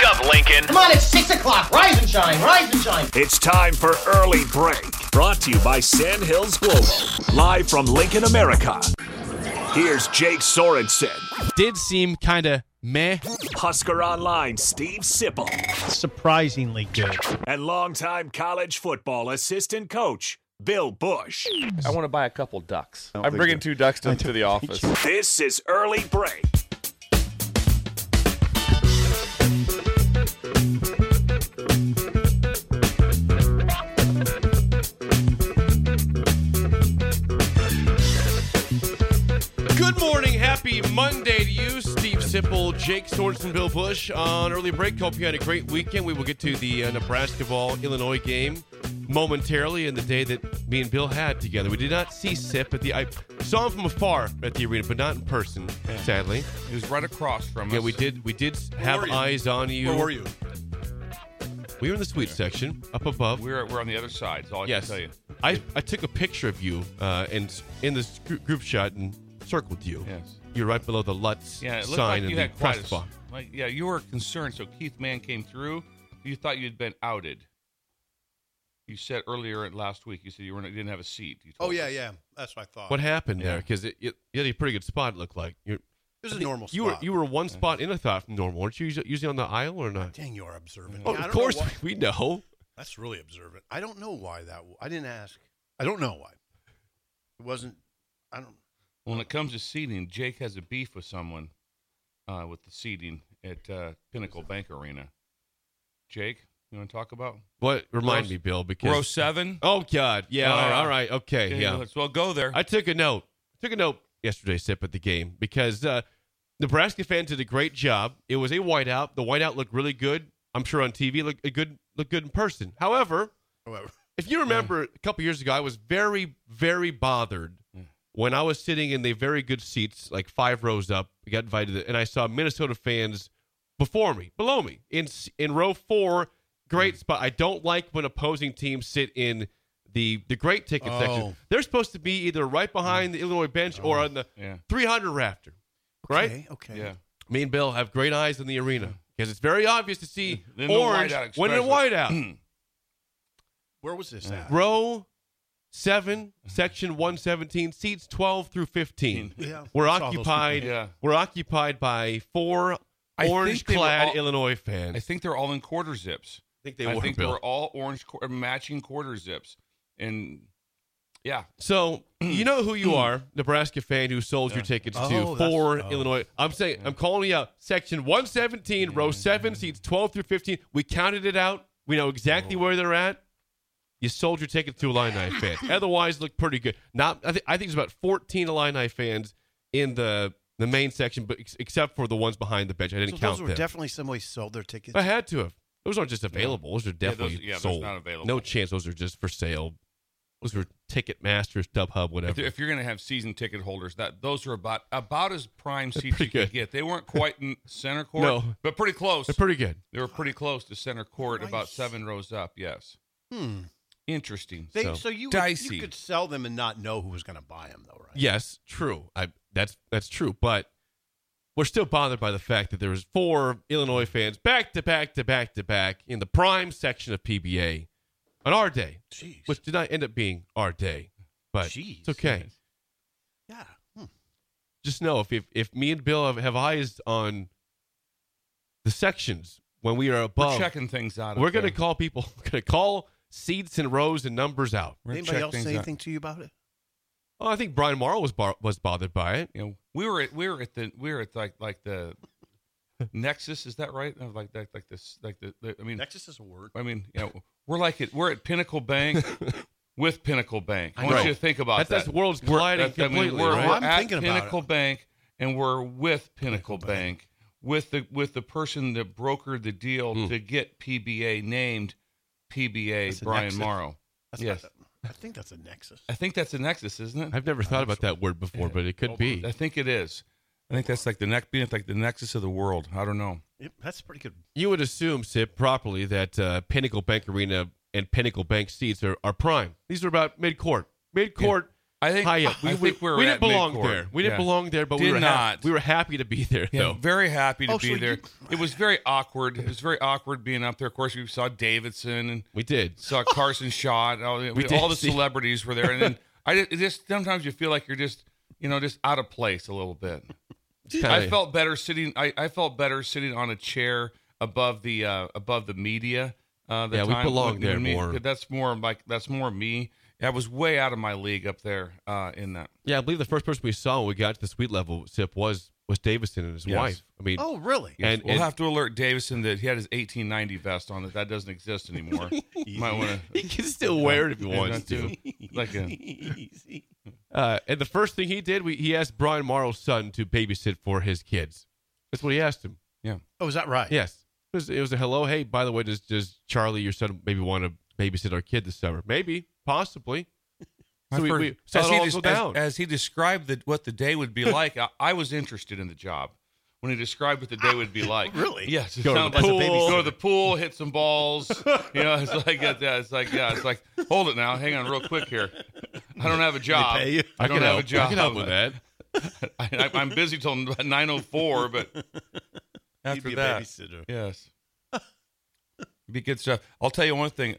Wake up, Lincoln. Come on, it's 6 o'clock. Rise and shine, rise and shine. It's time for Early Break. Brought to you by Sandhills Global. Live from Lincoln, America. Here's Jake Sorensen. Did seem kind of meh. Husker Online, Steve Sipple. Surprisingly good. And longtime college football assistant coach, Bill Bush. I want to buy a couple ducks. I'm bringing 2 ducks to the office. This is Early Break. Good morning. Happy Monday to you. Steve Sipple, Jake Sorensen, Bill Bush on Early Break. Hope you had a great weekend. We will get to the Nebraska Illinois game momentarily in the day that me and Bill had together. We did not see Sip I saw him from afar at the arena, but not in person, sadly. He was right across from us. Yeah, we did have eyes on you. Where were you? We were in the suite section, up above. We're on the other side, is all I can tell you. I took a picture of you and in this group shot and circled you. Yes. You're right below the Lutz Yeah, it looked sign like you in had the quite press box. you were concerned. So Keith Mann came through. You thought you'd been outed. You said earlier last week, you said you didn't have a seat. Oh, yeah. That's what I thought. What happened there? Because you had a pretty good spot, it looked like. It was a normal You spot. were one spot in, I thought, from normal. Weren't you usually on the aisle or not? Dang, you're observant. Oh, Yeah, of course, we know. That's really observant. I don't know why that. I didn't ask. I don't know why. It wasn't. I don't. When it comes to seating, Jake has a beef with someone with the seating at Pinnacle Bank Arena. Jake, you want to talk about? What? Remind me, Bill, because... Row 7? Oh, God. Yeah, all right. Okay, yeah. Let's go there. I took a note. Yesterday, Sip, at the game, because Nebraska fans did a great job. It was a whiteout. The whiteout looked really good. I'm sure on TV, looked good in person. However, if you remember a couple years ago, I was very, very bothered when I was sitting in the very good seats, like 5 rows up. I got invited, and I saw Minnesota fans below me, in row 4. Great spot. I don't like when opposing teams sit in the great ticket section. They're supposed to be either right behind the Illinois bench or on the 300 rafter, right? Okay. Yeah. Me and Bill have great eyes in the arena because it's very obvious to see In the orange whiteout when in a whiteout. Where was this at? Row 7, section 117, seats 12 through 15. Yeah, We're I saw those occupied. people. Yeah. We're occupied by 4 I think orange-clad they were all- Illinois fans. I think they're all in quarter zips. I think they I were, think Bill. they were all orange matching quarter zips. And, yeah. So, you know who you are, Nebraska fan who sold your tickets to for Illinois. I'm calling you out. Section 117, row 7, seats 12 through 15. We counted it out. We know exactly where they're at. You sold your ticket to Illini fans. Otherwise, looked pretty good. I think there's about 14 Illini fans in the main section, but except for the ones behind the bench. I didn't count those were them. definitely somebody sold their tickets. I had to have. Those aren't just available. Those are definitely those sold. not available. No chance. Those are just for sale. Those were Ticketmasters, StubHub, whatever. If you're going to have season ticket holders, those are about as prime seats pretty you could good. get. They weren't quite in center court, No. but pretty close. They're pretty good. They were pretty close to center court, about 7 rows up. Yes. Interesting. So you dicey. you could sell them and not know who was going to buy them, though, right? Yes, true. That's true. But we're still bothered by the fact that there was 4 Illinois fans back to back in the prime section of PBA on our day, Jeez. which did not end up being our day. But Jeez. it's okay. Yeah. Just know if me and Bill have eyes on the sections when we are above, We're checking things out. we're going to call people. We're going to call seats and rows and numbers out. Anybody else say anything to you about it? Oh, I think Brian Morrow was bothered by it. You know, we were at like the Nexus. Is that right? Like this. I mean, Nexus is a word. I mean, we're at Pinnacle Bank with Pinnacle Bank. I want you to think about that. That's worlds colliding completely. We're I'm at thinking about Pinnacle it. Bank, and we're with Pinnacle Bank with the person that brokered the deal to get PBA named PBA That's a Brian Nexus. Morrow. Yes. I think that's a Nexus. I think that's a Nexus, isn't it? I've never thought about that word before, but it could be. I think it is. I think that's like being like the Nexus of the world. I don't know. Yep, that's pretty good. You would assume, Sip, properly that Pinnacle Bank Arena and Pinnacle Bank seats are prime. These are about mid-court. Mid-court I think we didn't belong there. We didn't belong there, but we were happy to be there, though. Very happy to be there. It was very awkward. It was very awkward being up there. Of course, we saw Davidson and we did. Saw Carson Shaw. All the celebrities were there, and then sometimes you feel like you're just out of place a little bit. I felt better sitting. I felt better sitting on a chair above the media. We belong there more. That's more me. I was way out of my league up there in that. Yeah, I believe the first person we saw when we got to the suite level sip was Davison and his wife. I mean, oh really? Yes. We'll have to alert Davison that he had his 1890 vest on. That doesn't exist anymore. You might want to. He can still wear it if he wants to. And the first thing he did, he asked Brian Morrow's son to babysit for his kids. That's what he asked him. Yeah. Oh, is that right? Yes. It was a hello. Hey, by the way, does Charlie, your son, maybe want to babysit our kid this summer? Maybe. Possibly. So we saw it all go down. As he described what the day would be like, I was interested in the job when he described what the day would be like. Really? Yes. Go to the pool, hit some balls. It's like hold it now. Hang on real quick here. I don't have a job. They pay you? I don't have a job. I can help with that. I'm busy till 9:04, but after be a that, babysitter. yes. Be good stuff. I'll tell you one thing.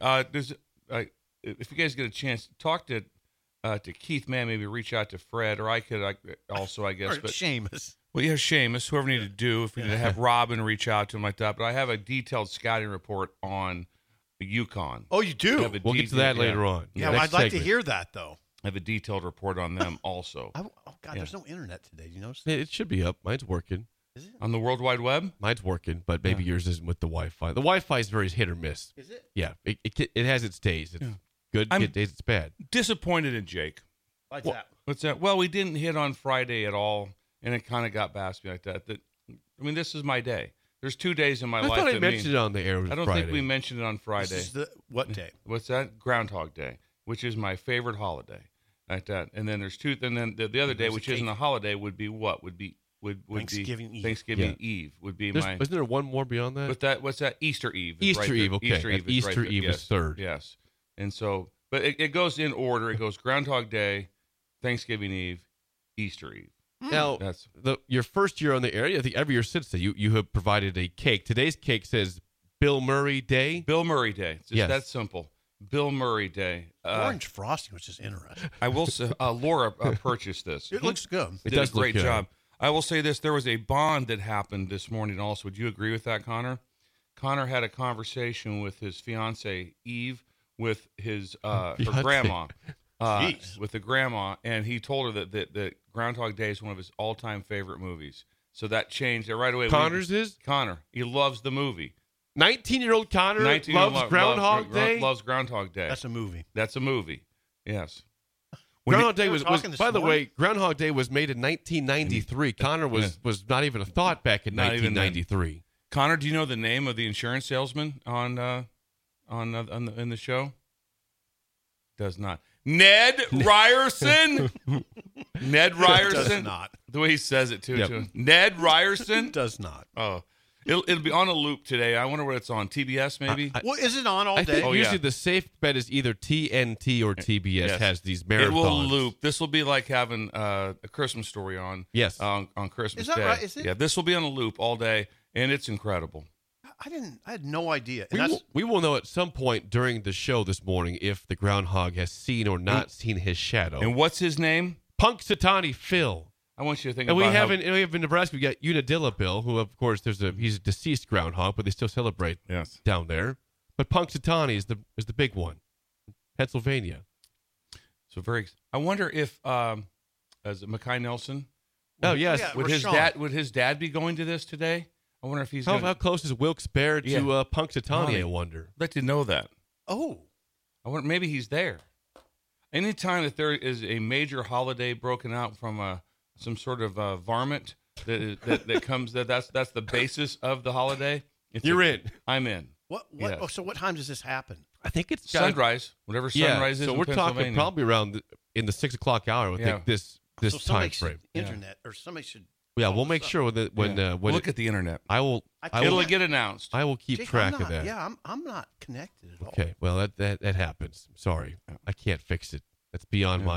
If you guys get a chance, talk to Keith Mann, maybe reach out to Fred, or I could also, I guess. Or but Seamus. Well, yeah, Seamus, whoever need to do. If we need to have Robin reach out to him like that. But I have a detailed scouting report on the Yukon. Oh, you do? We'll get to that later on. Yeah, well, I'd like to hear that, though. I have a detailed report on them also. There's no internet today. You notice? It should be up. Mine's working. Is it? On the World Wide Web? Mine's working, but maybe yours isn't with the Wi-Fi. The Wi-Fi is very hit or miss. Is it? Yeah, it has its days. It's good. Days it's bad. Disappointed in Jake. What's that? What's that? Well, we didn't hit on Friday at all, and it kind of got past me like that. This is my day. There's 2 days in my life. I thought I mentioned it on the air. I don't think we mentioned it on Friday. This is what day? What's that? Groundhog Day, which is my favorite holiday. Like that. And then there's two. And then the other day, which isn't a holiday, would be what? Would be Thanksgiving Eve. Thanksgiving Eve would be Isn't there one more beyond that? What's that? Easter Eve. Easter Eve. Okay. Easter Eve is third. Yes. And so, but it goes in order. It goes Groundhog Day, Thanksgiving Eve, Easter Eve. Now, your first year on the air, I think every year since then, you have provided a cake. Today's cake says Bill Murray Day. Bill Murray Day. It's just that simple. Bill Murray Day. Orange frosting, which is interesting. I will say, Laura purchased this. It looks good. It does a great job. I will say this. There was a bond that happened this morning also. Would you agree with that, Connor? Connor had a conversation with his fiancée, Eve, with his her grandma. With the grandma, and he told her that Groundhog Day is one of his all-time favorite movies. So that changed it right away. Connor's is? Connor. He loves the movie. 19-year-old Connor loves Groundhog Day? Loves Groundhog Day. That's a movie. That's a movie. Yes. Groundhog Day was by the way, Groundhog Day was made in 1993. Connor was not even a thought back in 1993. Connor, do you know the name of the insurance salesman in the show? Does not. Ned Ryerson. Ned Ryerson. Does not. The way he says it too. Yep. Ned Ryerson does not. Oh, it'll be on a loop today. I wonder what it's on. TBS maybe. Well, is it on all day? I think usually the safe bet is either TNT or TBS has these marathons. It will loop. This will be like having a Christmas Story on. Yes. On Christmas Is that Day. right? Is it? Yeah. This will be on a loop all day, and it's incredible. I had no idea. We will know at some point during the show this morning if the groundhog has seen or not seen his shadow. And what's his name? Punxsutawney Phil. I want you to think and about we have in Nebraska, we got Unadilla Bill, who of course he's a deceased groundhog, but they still celebrate down there. But Punxsutawney is the big one. Pennsylvania. So I wonder if as Mackay Nelson. Oh yes. Would his dad be going to this today? I wonder if he's how close is Wilkes-Barre to Punxsutawney, I wonder. I'd like to know that. Oh. I wonder maybe he's there. Anytime that there is a major holiday broken out from some sort of varmint that comes that's the basis of the holiday. You're in. I'm in. What? Yes. Oh, so what time does this happen? I think it's sunrise. Whatever sunrise is. So we're talking probably around in the 6 o'clock hour. I think this time frame. Internet or somebody should. Yeah, we'll make sure that when look at the internet. It'll get announced. I will keep track of that. Yeah, I'm not connected at all. Okay, well that happens. Sorry, I can't fix it. That's beyond my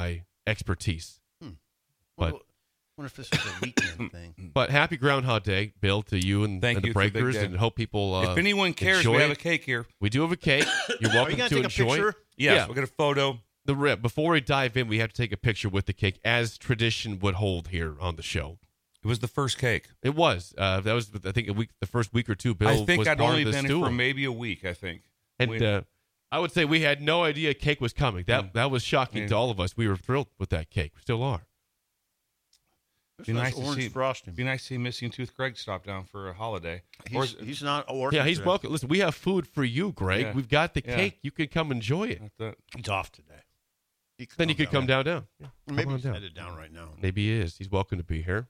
expertise. I wonder if this is a weekend thing. But happy Groundhog Day, Bill, to you and Thank the you. It's a big Breakers, day. and hope people if anyone cares, enjoy we have it. a cake here. We do have a cake. You're Are welcome you going to to take a enjoy picture? it. Yes, Yeah. we'll get a photo. Before we dive in, we have to take a picture with the cake, as tradition would hold here on the show. It was the first cake. It was. That was, I think, the first week or two. Bill I think was I'd part only of the been in stew. for maybe a week, I think. And I would say we had no idea cake was coming. That was shocking to all of us. We were thrilled with that cake. We still are. There's Be nice to orange see. frosting. Be nice to see Missing Tooth Greg stop down for a holiday. Or He's not working. Yeah, he's today. welcome. Listen, we have food for you, Greg. Yeah. We've got the Yeah. cake. You can come enjoy it. He's off today. Then you could come down. Yeah. Maybe Come on he's down. headed down right now. Maybe he is. He's welcome to be here.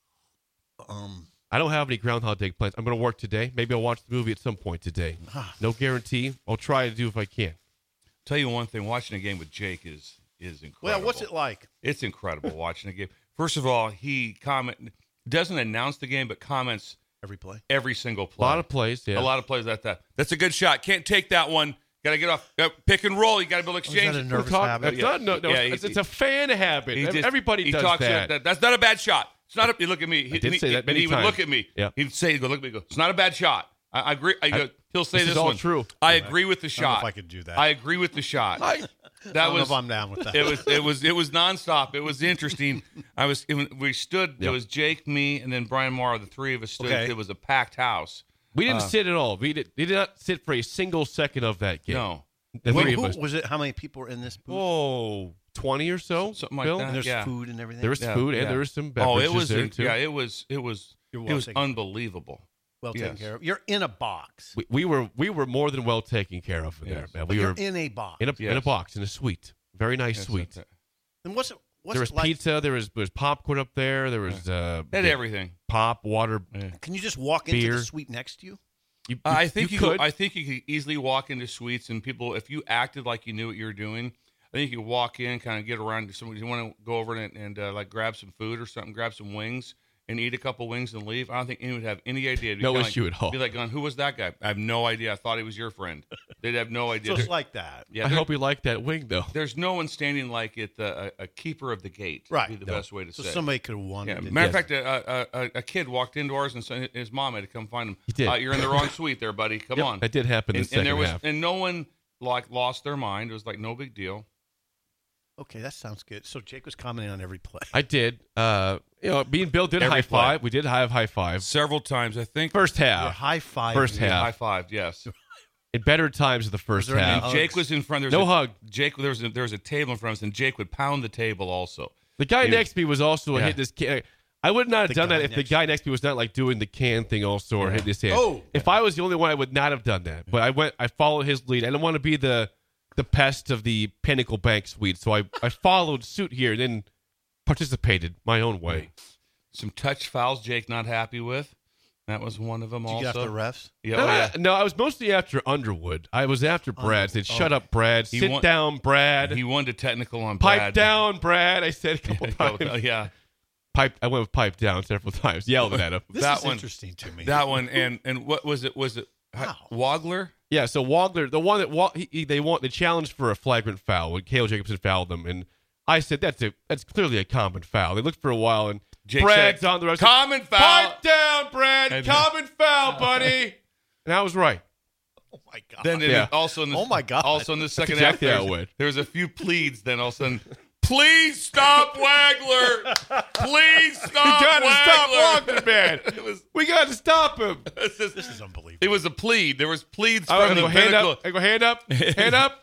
I don't have any Groundhog Day plans. I'm going to work today. Maybe I'll watch the movie at some point today. No guarantee. I'll try to do if I can. tell you one thing: watching a game with Jake is incredible. Well, what's it like? It's incredible watching a game. First of all, he doesn't announce the game, but comments Every play. every single A play. lot of plays. Yeah. A lot of plays like that. That's a good shot. Can't take that one. Got to get off. Pick and roll. You got to build exchange. a nervous Talk- habit? It's not, no, Yeah, it's a fan habit. Everybody does talks that. That's not a bad shot. It's not. You look at me. I did say that many he would times. look at me. Yeah. He'd say, "Go look at me." Go. It's not a bad shot. I agree. He'll say this this is all one. true. I agree with the I don't know shot. if I could do that. I agree with the shot. I That don't know was. if I'm down with that. It was nonstop. It was interesting. We stood. Yep. It was Jake, me, and then Brian Morrow. The three of us stood. Okay. It was a packed house. We didn't sit at all. We did not sit for a single second of that game. No, The Wait, three of who us. was it? How many people were in this booth? Oh, 20 or so. Something like Bill? that. And there's yeah. food and everything. There was Yeah, food and yeah. there was some Oh, beverages it was. there too. Yeah, it was. You're well It was taken- unbelievable. well taken yes. care of. You're in a box. We were more than well taken care of in there, Yes. man. But We you're were in a box. in a Yes. box in a suite, very nice Yes, suite. that's it. And what's There was it like? pizza. There was popcorn up there. There was They had everything. pop, water. Yeah. Can you just walk into Beer. the suite next to you? I think you could. I think you could easily walk into suites and people, if you acted like you knew what you were doing, I think you could walk in, kind of get around to somebody. You want to go over and like grab some food or something, grab some wings and eat a couple wings and leave. I don't think anyone would have any idea. It'd be No kinda issue like, at all. Be like, going, who was that guy? I have no idea. I thought he was your friend. They'd have no idea. Just like that. yeah, I there- hope you liked that wing though. there's no one standing like it. A keeper of the gate. Right. Would be the best way to So say. somebody could have won. Yeah. it. Matter of Yes. fact, a kid walked into ours and his mom had to come find him. He did. You're in the wrong suite there, buddy. Come Yep, on. that did happen in the second there was, half. and no one lost their mind. It was like no big deal. Okay, that sounds good. So Jake was commenting on every play. I did. Me and Bill did a Every high play. five. We did have high five. Several times, I think. First You're half. high five. First half. High five, yes. In better times of the first there any half. hugs? Jake was in front. There was No a, hug. Jake, there was a table in front of us, and Jake would pound the table also. The guy He- next to me was also Yeah. hitting his can. I would not have The done that guy if the next guy next to me was not like doing the can thing also or hitting his hand. Oh. If I was the only one, I would not have done that. But I followed his lead. I didn't want to be the pest of the Pinnacle Bank suite, so I followed suit here and then participated my own way. Some touch fouls, Jake not happy with. That was one of them. Did you also, get after refs? Yeah, oh, yeah. No, I was mostly after Underwood. I was after Brad. Said, "Shut up, Brad. He Sit won- down, Brad. He wanted a technical on Pipe Brad. down, Brad." I said a couple times. Yeah, I went with pipe down several times. Yelled at him. This That is one- interesting to me. that one and what was it? Was it Wow. Wagler? Yeah, so Wagler, the one that they challenged for a flagrant foul when Cale Jacobson fouled them, and I said that's clearly a common foul. They looked for a while, and Jake Brad's said, on the rest. "Common foul." Pipe down, Brad. And- Common foul, buddy. And I was right. Oh my god. Then Yeah. also in the, Oh, my God. Also in the second exactly half, how it went. there was a few pleads. Then all of a sudden, please stop Wagler. Please We stop got to stop Wagler. Wagler, man. We got to stop him. this is unbelievable. It was a plead. There was pleads I from go the hand Pinnacle. up. I go hand up. Hand up.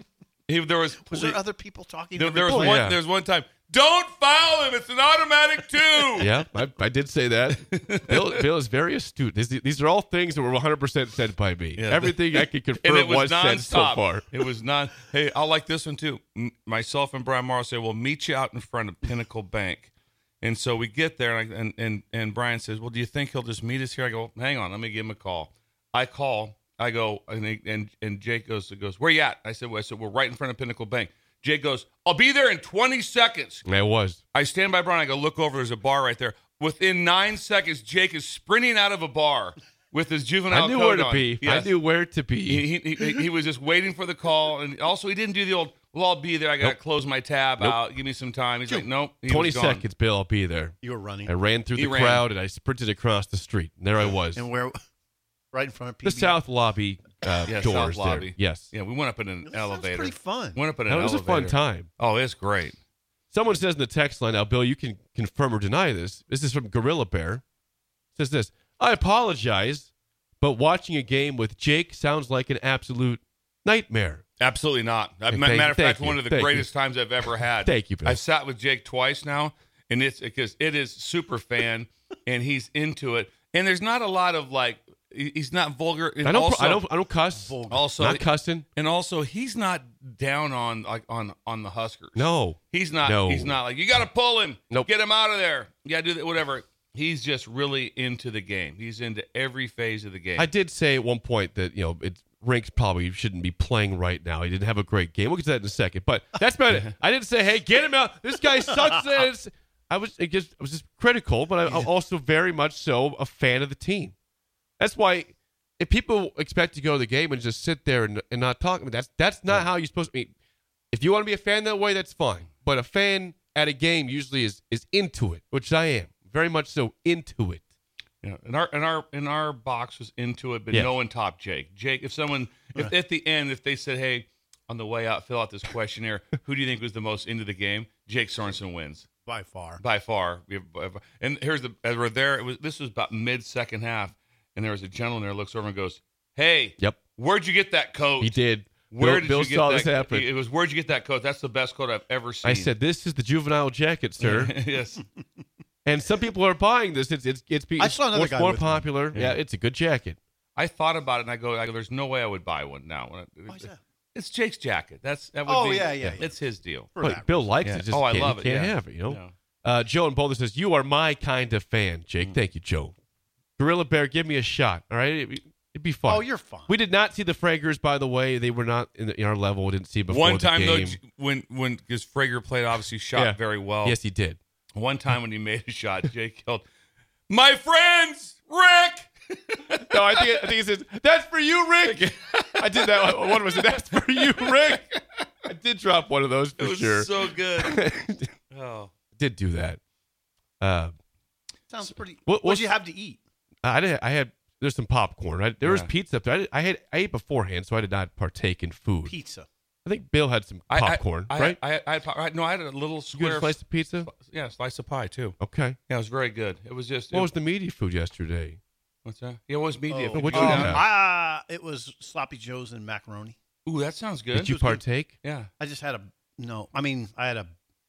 There was Was there other people talking? there, every there was play? one. yeah. There was one time. Don't foul him. It's an automatic 2. Yeah, I did say that. Bill is very astute. These are all things that were 100% said by me. Yeah. Everything I could And confirm it was was said so nonstop. far. It was not. Hey, I like this one too. Myself and Brian Morrow say, "We'll meet you out in front of Pinnacle Bank." And so we get there, and Brian says, "Well, do you think he'll just meet us here?" I go, "Hang on, let me give him a call." I call. I go, and Jake goes, "Where you at?" I said, "We're right in front of Pinnacle Bank." Jake goes, "I'll be there in 20 seconds." And I was. I stand by Brian. I go, "Look over. There's a bar right there." Within 9 seconds, Jake is sprinting out of a bar with his juvenile I knew coat where to on. be. Yes. I knew where to be. He was just waiting for the call, and also he didn't do the old well, I'll be there. I got to Nope. close my tab Nope. out. Give me some time. He's like, nope. He 20 was gone. seconds, Bill. I'll be there. You were running. I ran through He the ran. crowd and I sprinted across the street. And there I was. And where? Right in front of The PBS. South Lobby Yeah, doors South Lobby. there. Yes. Yeah, we went up in an That sounds elevator. pretty fun. Went up in an That was elevator. a fun time. Oh, it's great. Someone says in the text line, now, Bill, you can confirm or deny this. This is from Gorilla Bear. It says this: I apologize, but watching a game with Jake sounds like an absolute nightmare. Absolutely not. Hey, Matter of fact, thank one you. of the Thank greatest times I've ever had. Thank you, Bill. I've sat with Jake twice now, and it's because it is super fan, and he's into it. And there's not a lot of he's not vulgar. And I don't also, cuss. Also, Not cussing. and also he's not down on on the Huskers. No. He's not. No. He's not like, you got to pull him. Nope. Get him out of there. You got to do that. Whatever. He's just really into the game. He's into every phase of the game. I did say at one point that, Rinks probably shouldn't be playing right now. He didn't have a great game. We'll get to that in a second. But that's about it. I didn't say, hey, get him out. This guy sucks. I was just critical, but I'm also very much so a fan of the team. That's why if people expect to go to the game and just sit there and not talk, that's not how you're supposed to be. If you want to be a fan that way, that's fine. But a fan at a game usually is into it, which I am. Very much so into it. Yeah, and our box was into it, but Yes. no one topped Jake. Jake, if at the end, if they said, hey, on the way out, fill out this questionnaire, who do you think was the most into the game? Jake Sorensen wins By far. by far. And here's as we're there, this was about mid-second half, and there was a gentleman there looks over and goes, hey, Yep. where'd you get that coat? He did. Where Bill did you saw get this that? happen. It was, where'd you get that coat? That's the best coat I've ever seen. I said, this is the juvenile jacket, sir. Yes. And some people are buying this. It's I saw another guy more with popular. Yeah, it's a good jacket. I thought about it, and I go, there's no way I would buy one now. Why is that? It's Jake's jacket. That would Oh, be, yeah. It's his deal. For But that Bill reason. likes Yeah. it. Just Oh, I can't- love you it, Can't yeah. have it, No. Joe and Boulder says, you are my kind of fan, Jake. Thank you, Joe. Gorilla Bear, give me a shot. All right? It'd be fun. Oh, you're fine. We did not see the Fragers, by the way. They were not in our level. We didn't see before One the time, though, game. when because Frager played, obviously shot Yeah. very well. Yes, he did. One time when he made a shot, Jake yelled, "My friends, Rick!" No, I think he says, that's for you, Rick. I did that. One was it, that's for you, Rick. I did drop one of those for It was sure. so good. Oh, Did do that. Sounds pretty. What- What'd you have to eat? I had there's some popcorn. There was Yeah. pizza up there. I ate beforehand, so I did not partake in food. Pizza. I think Bill had some popcorn, right? I had a little You square got a slice of pizza. Yeah, slice of pie too. Okay. Yeah, it was very good. It was just What was the media food yesterday? what's that? Yeah, it was media. Oh, what'd If you go have? down- It was sloppy joes and macaroni. Ooh, that sounds good. Did you partake? Yeah. I just had I had a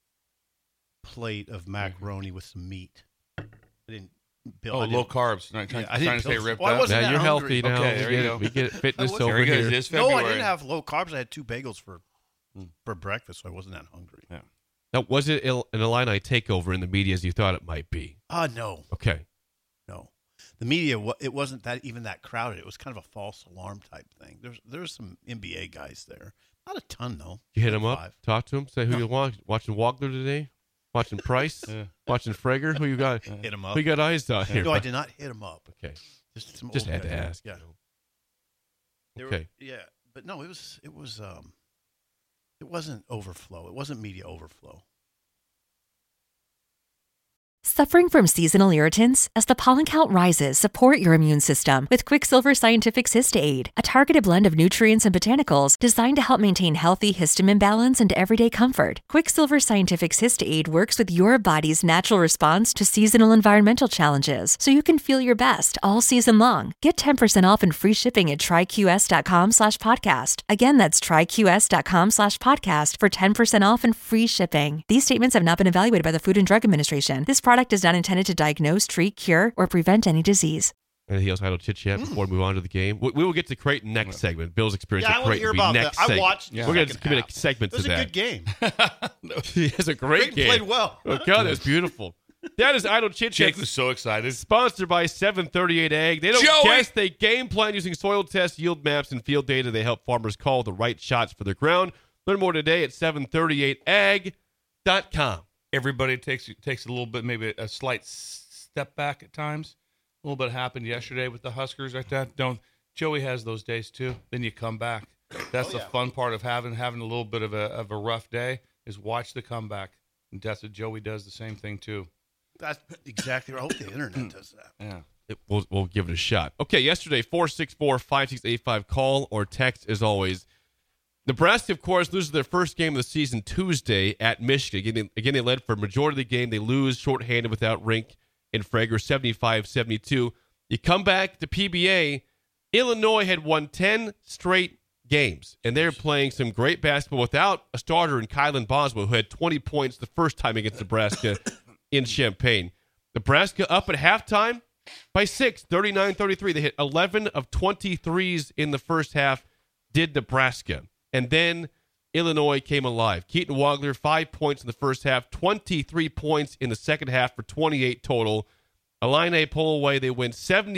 plate of macaroni with some meat. I didn't. Bill, Oh, I low didn't- carbs. Not trying, Yeah, I didn't trying to stay feel- ripped well, I up. wasn't Now that you're hungry. healthy now. Okay, there you go. We get fitness wasn't- over Very good. here. It is No, February. I didn't have low carbs. I had 2 bagels for breakfast, so I wasn't that hungry. Yeah. Now, was it an Illini takeover in the media as you thought it might be? No. Okay. No. The media, it wasn't that crowded. It was kind of a false alarm type thing. There's some NBA guys there. Not a ton, though. You hit him Like up, 5. talk to him, say who you want. Watching Wagner today? Watching Price? Yeah. Watching Frager? Who you got? Hit him up. Who you got eyes on here? No, I did not hit him up. Okay. Just some Just old had to guys. ask. Yeah. you know. They were- Okay. yeah, but no, it wasn't overflow. It wasn't media overflow. Suffering from seasonal irritants? As the pollen count rises, support your immune system with Quicksilver Scientific Cystaid, a targeted blend of nutrients and botanicals designed to help maintain healthy histamine balance and everyday comfort. Quicksilver Scientific Cystaid works with your body's natural response to seasonal environmental challenges, so you can feel your best all season long. Get 10% off and free shipping at tryqs.com/podcast. Again, that's tryqs.com/podcast for 10% off and free shipping. These statements have not been evaluated by the Food and Drug Administration. This product is not intended to diagnose, treat, cure, or prevent any disease. Anything else idle chit chat before we move on to the game? We will get to Creighton next segment. Bill's experience Yeah, I at want to Creighton hear will be about next that. I segment. watched. We're going to commit a segment It was to a that. good game. It's a great Creighton game. played well. Oh, God, that's beautiful. That is idle chit Jake chat. was so excited. Sponsored by 738 Ag. They don't Joey! guess, they game plan using soil tests, yield maps, and field data. They help farmers call the right shots for their ground. Learn more today at 738ag.com. Everybody takes a little bit, maybe a slight step back at times. A little bit happened yesterday with the Huskers like that. Joey has those days too. Then you come back. That's the fun part of having a little bit of a rough day is watch the comeback. And that's what Joey does the same thing too. That's exactly right. I hope the internet does that. Yeah. We'll give it a shot. Okay, yesterday, 464-5685, call or text as always. Nebraska, of course, loses their first game of the season Tuesday at Michigan. Again, they led for a majority of the game. They lose shorthanded without Rink and Frager, 75-72. You come back to PBA, Illinois had won 10 straight games, and they're playing some great basketball without a starter in Kylan Boswell, who had 20 points the first time against Nebraska in Champaign. Nebraska up at halftime by 6, 39-33. They hit 11 of 23s in the first half, did Nebraska. And then Illinois came alive. Keaton Wagler, 5 points in the first half, 23 points in the second half for 28 total. Illini pull away. They win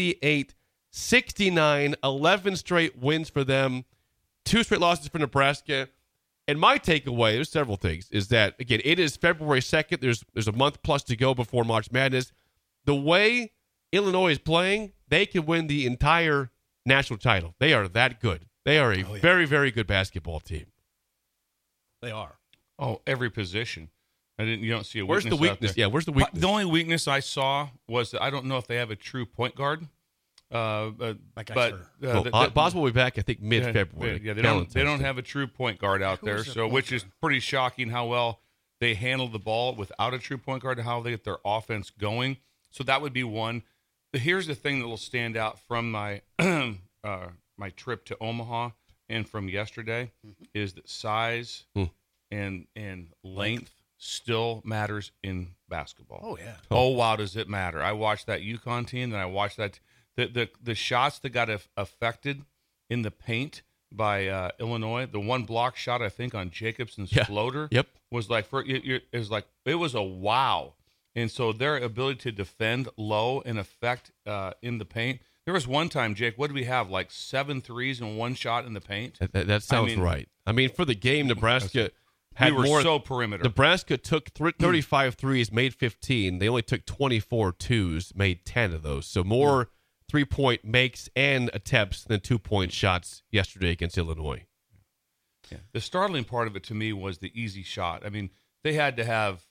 78-69, 11 straight wins for them, 2 straight losses for Nebraska. And my takeaway, there's several things, is that, again, it is February 2nd. There's a month plus to go before March Madness. The way Illinois is playing, they can win the entire national title. They are that good. They are a very, very good basketball team. They are. Oh, every position. You don't see a where's weakness. The weakness? Out there. Yeah, where's the weakness? The only weakness I saw was that I don't know if they have a true point guard. Boswell will be back, I think, mid-February. Yeah, they don't have a true point guard out there, so which is pretty shocking how well they handle the ball without a true point guard and how they get their offense going. So that would be one. But here's the thing that will stand out from my my trip to Omaha and from yesterday is that size and length still matters in basketball. Oh yeah. Oh wow, does it matter? I watched that UConn team, and I watched that the shots that got affected in the paint by Illinois. The one block shot I think on Jacobson's floater was like it was a wow. And so their ability to defend low and affect in the paint. There was one time, Jake, what did we have? Like 7 threes and 1 shot in the paint? That sounds right. I mean, for the game, Nebraska we were so perimeter. Nebraska took 35 threes, made 15. They only took 24 twos, made 10 of those. So more 3-point makes and attempts than 2-point shots yesterday against Illinois. Yeah. The startling part of it to me was the easy shot. I mean, they had to have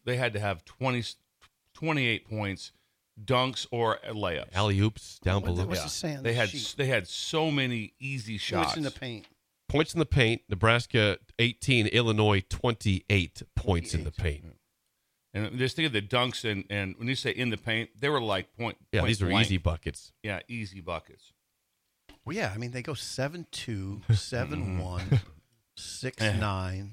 28 points, dunks or layups, alley-oops down below. What's it saying? They had so many easy shots. Points in the paint. Points in the paint. Nebraska 18, Illinois 28 points in the paint. Yeah. And just think of the dunks and when you say in the paint, they were like point. Yeah, point these are blank. easy buckets. Yeah, easy buckets. Well, yeah, I mean they go 7-2, 7-1, 6-9,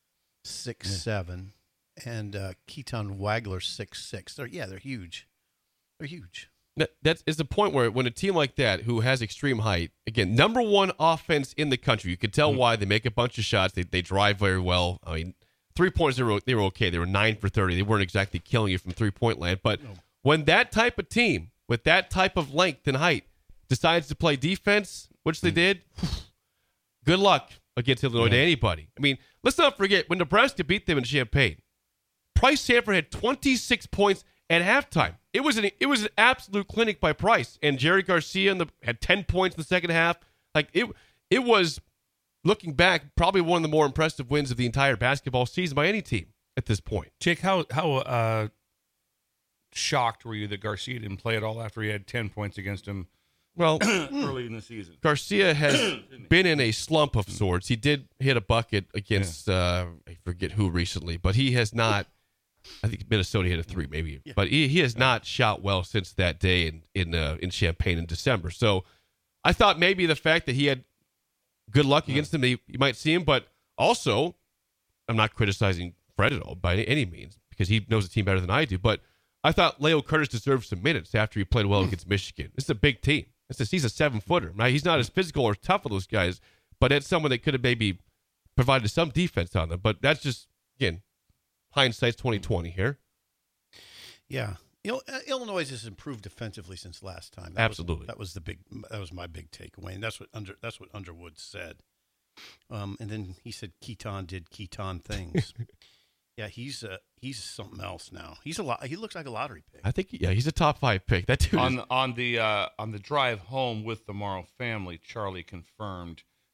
6-7. And Keaton Wagler 6'6". They're huge. They're huge. That is the point where when a team like that who has extreme height, again, number 1 offense in the country, you can tell why. They make a bunch of shots. They drive very well. I mean, 3-pointers they were okay. They were 9 for 30. They weren't exactly killing you from 3-point land. But when that type of team with that type of length and height decides to play defense, which they did, good luck against Illinois to anybody. I mean, let's not forget when Nebraska beat them in Champaign. Price Sanford had 26 points at halftime. It was an absolute clinic by Price, and Jerry Garcia had 10 points in the second half. Like it was, looking back, probably one of the more impressive wins of the entire basketball season by any team at this point. Jake, how shocked were you that Garcia didn't play at all after he had 10 points against him? Well, early in the season, Garcia has been in a slump of sorts. He did hit a bucket against I forget who recently, but he has not. I think Minnesota hit a 3, maybe, but he has not shot well since that day in Champaign in December. So I thought maybe the fact that he had good luck against him, you might see him. But also, I'm not criticizing Fred at all by any means because he knows the team better than I do. But I thought Leo Curtis deserved some minutes after he played well against Michigan. This is a big team. He's a 7-footer. Now, he's not as physical or tough as those guys, but it's someone that could have maybe provided some defense on them. But that's just, again, hindsight's 2020 here. Yeah, Illinois has improved defensively since last time. Absolutely, that was my big takeaway, and that's what Underwood said. And then he said Keaton did Keaton things. Yeah, he's something else now. He looks like a lottery pick. I think he's a top 5 pick. That dude on the drive home with the Morrow family, Charlie confirmed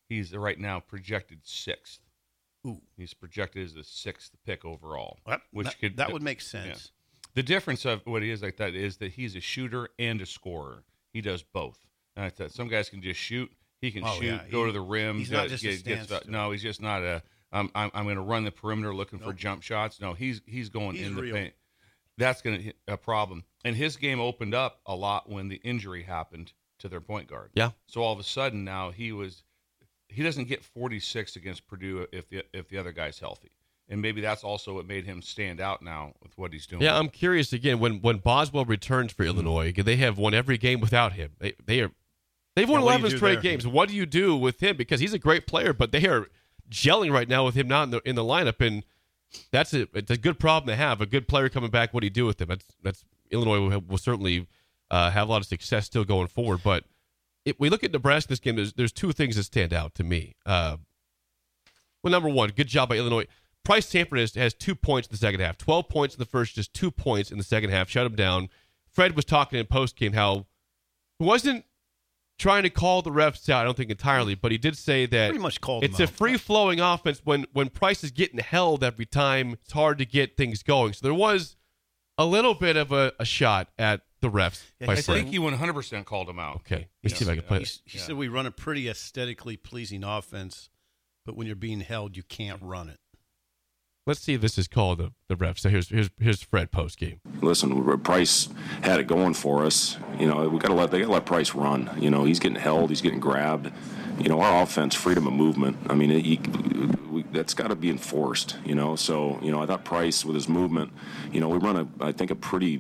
He's right now projected 6th. Ooh. He's projected as the 6th pick overall. That would make sense. Yeah. The difference of what he is like that is that he's a shooter and a scorer. He does both. And some guys can just shoot. He can go to the rim. He's not just a standstill. No, he's just not a. I'm going to run the perimeter looking for jump shots. No, he's going in the paint. That's going to hit a problem. And his game opened up a lot when the injury happened to their point guard. Yeah. So all of a sudden now he doesn't get 46 against Purdue if the other guy's healthy. And maybe that's also what made him stand out now with what he's doing. Yeah, I'm curious again when Boswell returns for Illinois. They have won every game without him. They've won 11 straight games. What do you do with him? Because he's a great player, but they are gelling right now with him not in the lineup, and it's a good problem to have. A good player coming back. What do you do with him? That's Illinois will certainly have a lot of success still going forward. But if we look at Nebraska this game, there's two things that stand out to me. Well, number one, good job by Illinois. Price Sanford has 2 points in the second half, 12 points in the first, just 2 points in the second half. Shut him down. Fred was talking in postgame how he wasn't trying to call the refs out, I don't think entirely, but he did say that pretty much called it's a free-flowing offense. When Price is getting held every time, it's hard to get things going. So there was a little bit of a shot at the refs. Yeah, I think he 100% called him out. Okay. Let's see if I can play it. He said we run a pretty aesthetically pleasing offense, but when you're being held, you can't run it. Let's see if this is called the refs. So here's Fred post game. Listen, Price had it going for us. They gotta let Price run. He's getting held, he's getting grabbed. Our offense, freedom of movement. I mean, that's got to be enforced. So I thought Price with his movement. We run I think a pretty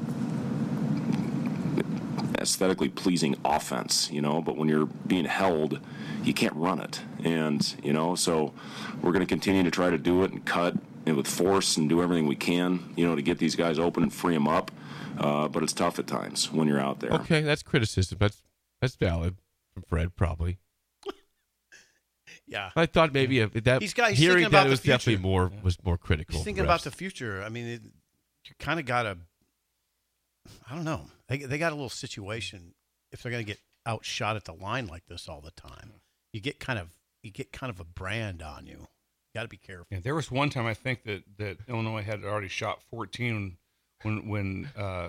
aesthetically pleasing offense. But when you're being held, you can't run it. And so we're going to continue to try to do it and cut and with force and do everything we can, to get these guys open and free them up. But it's tough at times when you're out there. Okay, that's criticism. That's valid from Fred, probably. Yeah, I thought maybe hearing that it was definitely was more critical. He's thinking about the future. I mean, you kind of got to. I don't know. They got a little situation. If they're going to get outshot at the line like this all the time, you get kind of a brand on you. You got to be careful. Yeah, there was one time I think that Illinois had already shot 14 when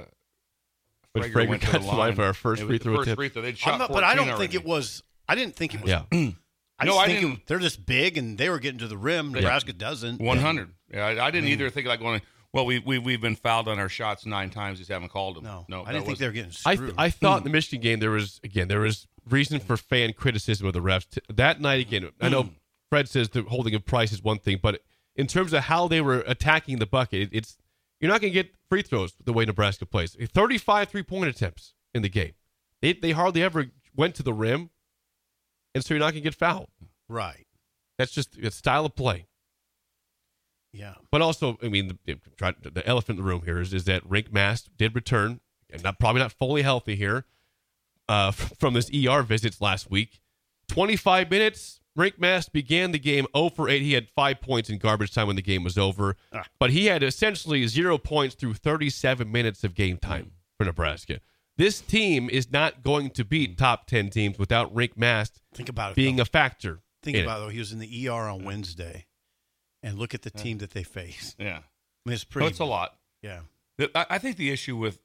Frager went to the line for our first free throw. They'd shot 14 but I don't already. think it was. I didn't think it was. Yeah. I didn't. They're this big, and they were getting to the rim. Nebraska doesn't. 100. Yeah, I didn't either think like going. Well, we've been fouled on our shots 9 times. Just haven't called them. No, I didn't think they were getting screwed. I thought in the Michigan game there was reason for fan criticism of the refs. That night again, I know Fred says the holding of Price is one thing, but in terms of how they were attacking the bucket, you're not going to get free throws the way Nebraska plays. 35 3-point attempts in the game. They hardly ever went to the rim, and so you're not going to get fouled. Right. That's just a style of play. Yeah. But also, I mean, the elephant in the room here is that Rink Mast did return, and probably not fully healthy here, from his ER visits last week. 25 minutes, Rink Mast began the game 0 for 8. He had 5 points in garbage time when the game was over. But he had essentially 0 points through 37 minutes of game time for Nebraska. This team is not going to beat top 10 teams without Rink Mast being a factor. Think about it, though. He was in the ER on Wednesday. And look at the team that they face. Yeah, I mean, it's pretty. It's a lot. Yeah, I think the issue with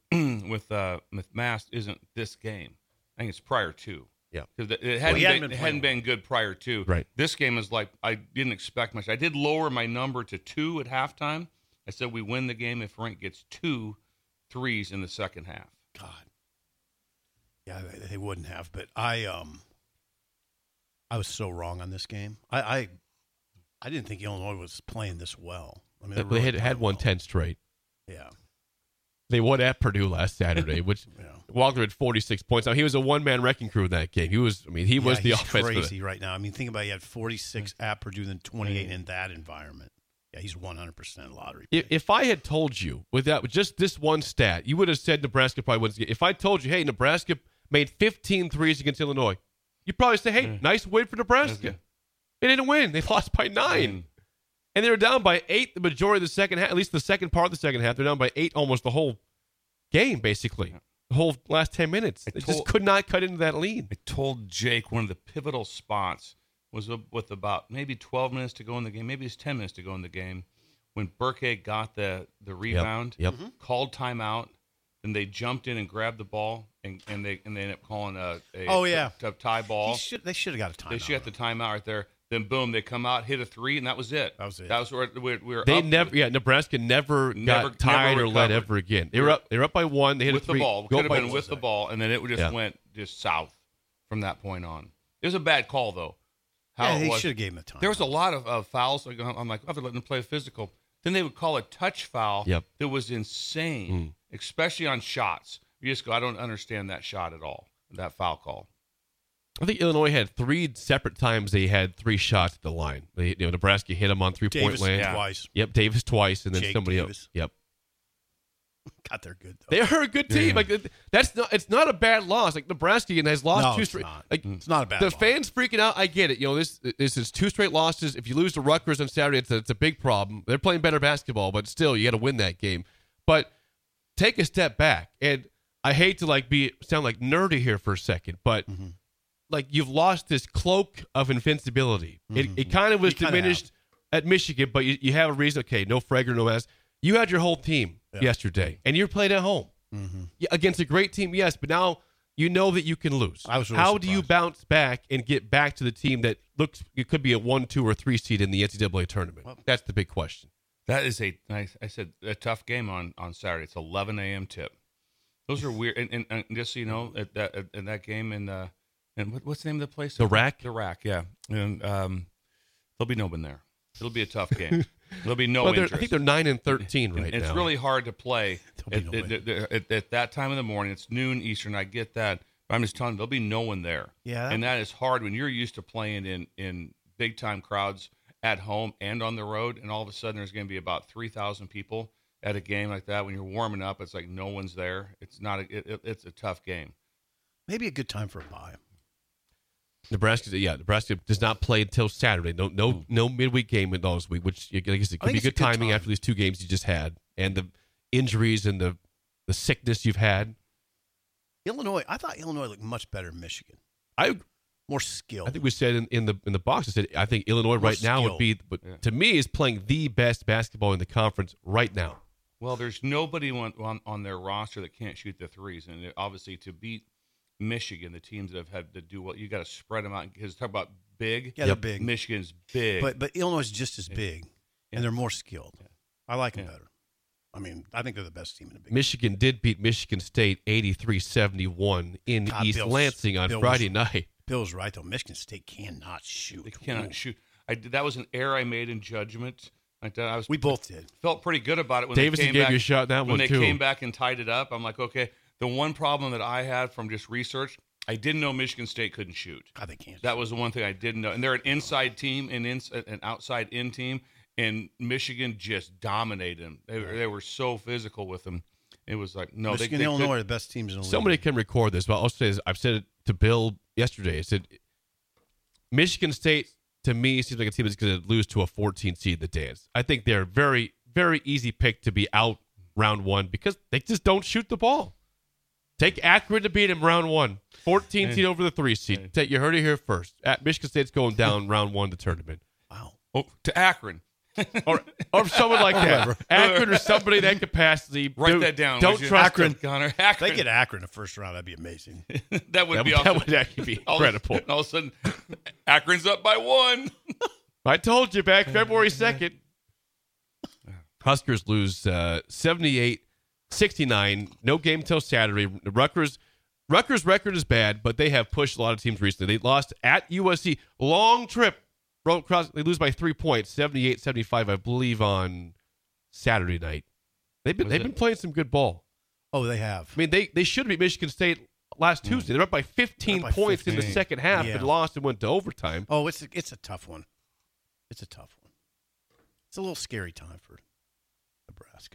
Mast isn't this game. I think it's prior to. Yeah, because it hadn't been good prior to. Right. This game is like I didn't expect much. I did lower my number to 2 at halftime. I said we win the game if Rink gets 2 threes in the second half. God. Yeah, they wouldn't have. But I was so wrong on this game. I didn't think Illinois was playing this well. I mean, they had won 10 straight. Yeah. They won at Purdue last Saturday, which Walker had 46 points. Now, he was a one-man wrecking crew in that game. He was the offense. He's crazy right now. I mean, think about it. He had 46 at Purdue, then 28 in that environment. Yeah, he's 100% lottery pick. If I had told you with just this one stat, you would have said Nebraska probably wins the game. If I told you, hey, Nebraska made 15 threes against Illinois, you'd probably say, hey, nice win for Nebraska. They didn't win. They lost by 9. And they were down by 8 the majority of the second half, at least the second part of the second half. They're down by 8 almost the whole game, basically. The whole last 10 minutes. They just could not cut into that lead. I told Jake one of the pivotal spots was with about maybe 12 minutes to go in the game. Maybe it's 10 minutes to go in the game when Burke got the rebound, Yep. called timeout, then they jumped in and grabbed the ball, and they ended up calling a tie ball. They should have got a timeout. They should have the timeout right there. Then boom, they come out, hit a three, and that was it. That was it. That was where we were. They up never, Nebraska never got tied or led ever again. They were up by one. They hit with a three. the ball. Could have been with the ball, and then it just Yeah. went south from that point on. It was a bad call though. He should have gave him a time. There was a lot of fouls. I'm like, I've let them play physical. Then they would call a touch foul. Yep. That was insane, especially on shots. You just go, I don't understand that shot at all. That foul call. I think Illinois had 3 separate times they had 3 shots at the line. Nebraska hit them on 3-point land. Twice. Yep, Davis twice, and then Jake somebody Davis. else. Yep. God, they're good though. They are a good team. Yeah. Like it's not a bad loss. Like Nebraska has lost No, 2 it's straight. not. Like It's not a bad The loss. fans freaking out. I get it. This is 2 straight losses. If you lose to Rutgers on Saturday, it's a big problem. They're playing better basketball, but still, you got to win that game. But take a step back, and I hate to sound like nerdy here for a second, but like you've lost this cloak of invincibility. It kind of was diminished at Michigan, but you have a reason. Okay, no Frager, no S. You had your whole team yesterday, and you're playing at home against a great team, yes, but now you know that you can lose. I was really How do you surprised. bounce back and get back to the team that looks it could be a 1, 2, or 3 seed in the NCAA tournament? That's the big question. That is a tough game on Saturday. It's 11 a.m. tip. Those are weird. And just so you know, at that game and what's the name of the place? The Rack? The Rack, yeah. And there'll be no one there. It'll be a tough game. There'll be no Well, interest. I think they're 9-13 right now. It's really hard to play There'll be at that time of the morning. It's noon Eastern. I get that. But I'm just telling you, there'll be no one there. Yeah. And that is hard when you're used to playing in big-time crowds at home and on the road, and all of a sudden there's going to be about 3,000 people at a game like that. When you're warming up, it's like no one's there. It's not. It's a tough game. Maybe a good time for a bye. Nebraska does not play until Saturday. No midweek game in those week, which I guess it could be good timing after these 2 games you just had and the injuries and the sickness you've had. I thought Illinois looked much better than Michigan. More skill. I think we said in the box, I said I think Illinois right now would be, but to me, is playing the best basketball in the conference right now. Well, there's nobody on their roster that can't shoot the threes, and obviously to beat Michigan, the teams that have had to do what you got to spread them out. Because talk about big, they're big. Michigan's big, But Illinois is just as big, and they're more skilled. Yeah. I like them better. I mean, I think they're the best team in the Big Michigan did beat Michigan State 83-71 in God, East Lansing on Bill's- Friday night. Bill's right though. Michigan State cannot shoot. They cannot shoot. That was an error I made in judgment. We both did. Felt pretty good about it when Davidson they came gave back. you a shot in that when one, they too. came back and tied it up, I'm like, okay. The one problem that I had from just research, I didn't know Michigan State couldn't shoot. God, they can't. That was the one thing I didn't know. And they're an inside team and an outside in team, and Michigan just dominated them. They were so physical with them. It was like, no, Michigan they and Illinois could- are the best teams in the league. Somebody can record this, but I'll say this. I've said it to Bill yesterday. I said Michigan State, to me, seems like a team that's going to lose to a 14 seed in the dance. I think they're very, very easy pick to be out round 1 because they just don't shoot the ball. Take Akron to beat him round 1. 14 seed over the 3 seed. You heard it here first. Michigan State's going down round 1 of the tournament. Wow. Oh, to Akron. Or someone like that. Akron or somebody in that capacity. Write that down. Don't would you? trust Akron. them. Connor. If Akron. they get Akron in the first round, that'd be amazing. that would be That awesome. would actually be All of a- incredible. All of a sudden, Akron's up by 1. I told you back February 2nd. Huskers lose 78-69. No game till Saturday. Rutgers' record is bad, but they have pushed a lot of teams recently. They lost at USC. Long trip. They lose by 3 points, 78-75, I believe, on Saturday night. They've been playing some good ball. Oh, they have. I mean, they should beat Michigan State last Tuesday. They're up by 15 Up by points in the 15. second half Yeah. and lost and went to overtime. Oh, it's a tough one. It's a tough one. It's a little scary time for Nebraska.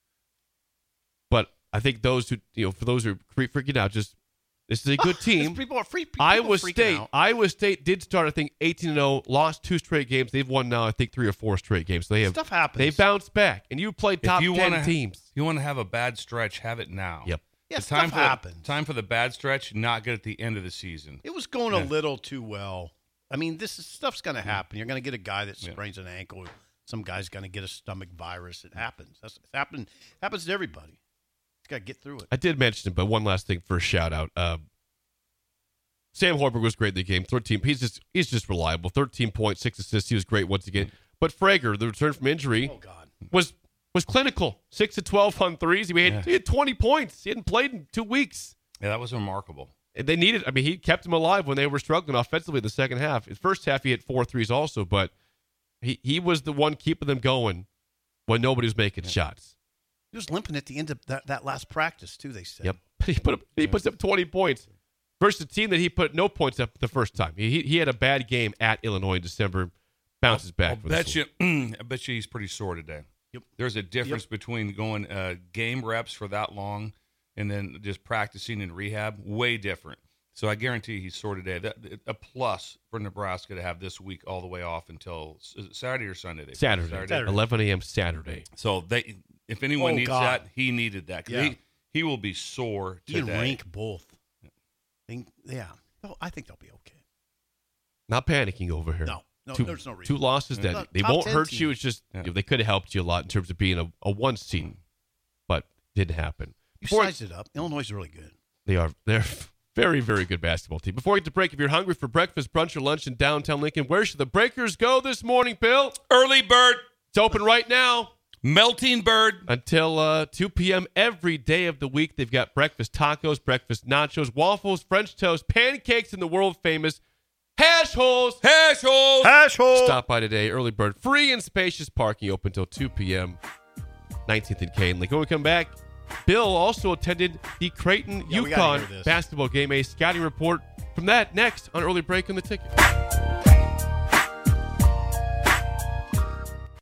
But I think those who, for those who are freaking out, this is a good team. People are people Iowa freaking out. Iowa State did start, I think, 18-0, lost 2 straight games. They've won now, I think, 3 or 4 straight games. So Stuff happens. They bounced back, and you played top 10 teams. You want to have a bad stretch, have it now. Yep. Yeah, The stuff time for happens. Time for the bad stretch, not good at the end of the season. It was going a little too well I mean, stuff's going to happen. You're going to get a guy that sprains an ankle. Some guy's going to get a stomach virus. It happens. It's happens to everybody. You got to get through it. I did mention it, but one last thing for a shout out. Sam Hoiberg was great in the game. 13. He's just reliable. 13 points, 6 assists. He was great once again. But Frager, the return from injury, was clinical. 6 of 12 on threes. He had 20 points. He hadn't played in 2 weeks. Yeah, that was remarkable. And they needed. I mean, he kept them alive when they were struggling offensively in the second half. In the first half, he hit 4 threes also, but he was the one keeping them going when nobody was making shots. He was limping at the end of that last practice too. They said. Yep. He puts up 20 points. Versus a team that he put no points up the first time. He had a bad game at Illinois in December. Bounces back. I bet you he's pretty sore today. Yep. There's a difference between going game reps for that long and then just practicing in rehab. Way different. So I guarantee he's sore today. A plus for Nebraska to have this week all the way off until is it Saturday or Sunday? Saturday. 11 a.m. Saturday. So if anyone needs that, he needed that. Yeah. He will be sore today. He and Rink both. I think they'll be okay. Not panicking over here. No, there's no reason. 2 losses that they won't hurt you. It's just they could have helped you a lot in terms of being a 1 seed, but didn't happen. You sized it up. Illinois is really good. They're very, very good basketball team. Before we get to break, if you're hungry for breakfast, brunch, or lunch in downtown Lincoln, where should the Breakers go this morning, Bill? Early Bird. It's open right now. Melting Bird. Until 2 p.m. every day of the week. They've got breakfast tacos, breakfast nachos, waffles, French toast, pancakes, and the world-famous hash holes. Hash holes. Hash holes. Stop by today. Early Bird. Free and spacious parking open until 2 p.m. 19th and Kane. When we come back, Bill also attended the Creighton-UConn basketball game. A scouting report from that next on Early Break on the Ticket.